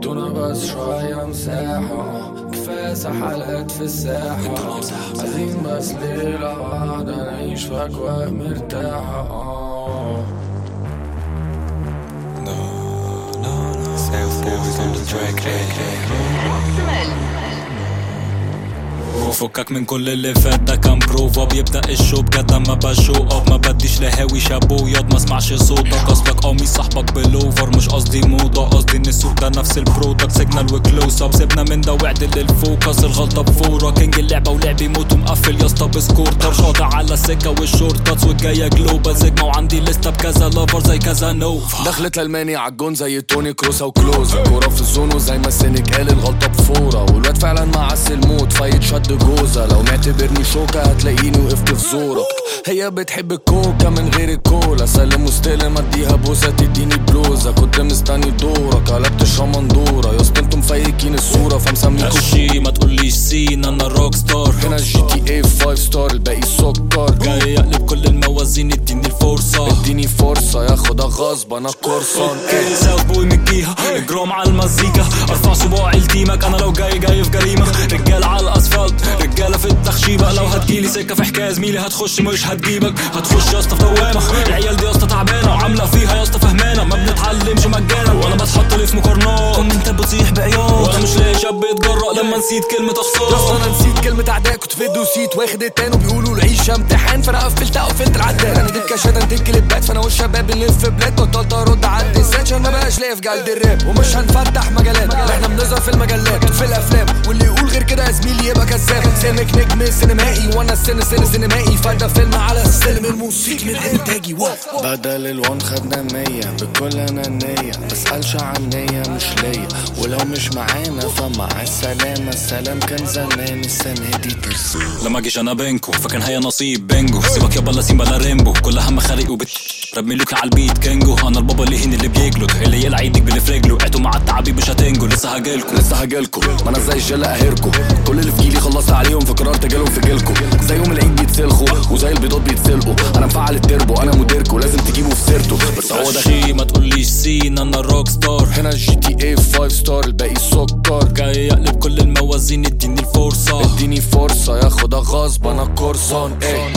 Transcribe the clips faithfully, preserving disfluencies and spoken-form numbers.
ادونا بس شوية مساحة، كفاية سحلات في الساحة، عايزين بس ليلة واحدة نعيش في أجواء مرتاحة. فكك من كل اللي فات ده كان بروفا، بيبدأ الشو بجد اما بشو اب، ما بديش لهاوي شابو ياض ما اسمعش صوتك، قصدك قميص صاحبك بلوفر، مش قصدي موضة قصدي ان السوق ده نفس البرودكت، سيجنال وكلوز اب، سيبنا من ده وعدل للفوكس، الغلطة بفورة كينج اللعبة ولعبي موت ومقفل ياسطا بسكور، طرشاطة على السكة والشورت كاتس والجاية جلوبال سيجما، وعندي لستة بكذا لافر زي كذا نوفا، دخلت الماني عالجون زي توني كروسا وكلوزا، كورة في الزون وزي ما السنك قال الغلطة بفورة، والواد فعلا معسل الموت فايت شد جوزة، لو معتبرني شوكة هتلاقيني وقفت في زورك، هي بتحب الكوكا من غير الكولا، سلم واستلم اديها بوسة تديني بلوزة، كنت مستني دورك قلبت الشمندورة، يا اسطى انتم مفيكين الصورة فمسميكوا شي ما تقوليش سين انا الروك ستار، هنا جي تي اي فايف ستار الباقي سكر، جاي يقلب كل الموازين اديني الفرصة، اديني فرصة ياخدها غصب انا قرصان، ايه ساوث بوي مديها اجرام على المزيكا، ارفع صباعي لتيمك انا لو جاي جاي في جريمة، رجالة على الاسفلت رجالة في التخشيبة، لو هتجيلي سكة في حكاية زميلي هتخش مش هتجيبك، هتخش يا اسطى في دوامة، العيال دي يا اسطى تعبانة وعاملة فيها يا اسطى فهمانة، ما بنتعلمش مجانا وانا بتحط لي في مقارنات، انت بتصيح بعياط وانا مش لاقي شاب يتجرأ لما نسيت كلمة اخصار، يا اسطى انا نسيت كلمة اعداء كنت في الدوسيت واخد التاني وبيقولوا العيشة امتحان، فانا قفلتها وقفلت العداد، انا ديك كاشات انت كليبات، فانا والشباب بنلف بلاد، بطلت ارد على الدسات عشان ما بقاش لاقي في جلد الراب، ومش هنفتح مجالات احنا بنظهر في المجلات وفي الافلام، واللي يقول غير كده يا زميلي يبقى كذاب، سمك نجم سينمائي وانا السن سن سينمائي، فده فيلم على السلم الموسيقي من انتاجي واو، بدل الوان خدنا مية بكل انانية، مسألش عن نية مش ليا، ولو مش معانا فمع السلامة، السلام كان زمان السنة دي ترسل، لما جيش انا بينكو فكان هي نصيب بينجو، سيبك يا بلا سين بلا ريمبو كلها مخارق وبت رب ملوكي عالبيت كينجو، انا البابا اللي هين اللي بيجلد اللي يقلع ايدك باللي في رجله، قعتوا مع التعبيب مش هتنجو، لسه هجيلكو لسه هجيلكو، ما انا زي الجلا قاهركو، كل اللي في جيلي خلصت عليهم في قرار تجالهم في جيلكو، زي يوم العيد بيتسلخوا وزي البيضات بيتسلقوا، انا مفعل التربو انا مديركو لازم تجيبوا في سيرته، بس هو ده شي ما تقوليش سين انا الروك ستار، هنا جي تي اي فايف ستار الباقي سكر، جاي يقلب كل الموازين اديني الفرصة، اديني فرصة ياخدها غصب انا قرصان، ايه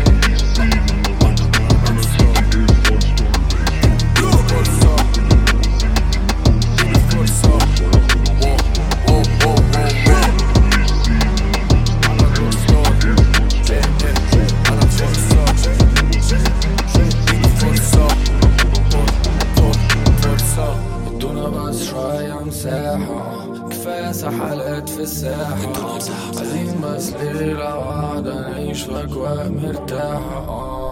مساحة كفاية سحلات في الساحة، عايزين بس ليلة واحدة نعيش في أجواء مرتاحة.